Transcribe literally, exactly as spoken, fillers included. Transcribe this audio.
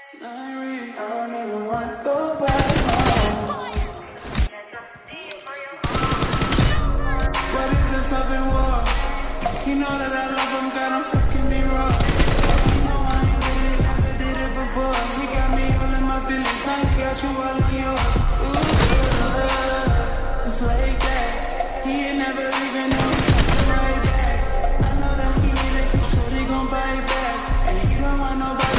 I don't even wanna go back home. What is this up in war? You know that I love him, God, I'm fucking me raw. You know I ain't did it, never did it before. He got me all in my feelings, now he got you all in yours. Ooh, it's like that. He ain't never even know he's coming right back. I know that he need it, cause shorty gon' bite back. And he don't want nobody.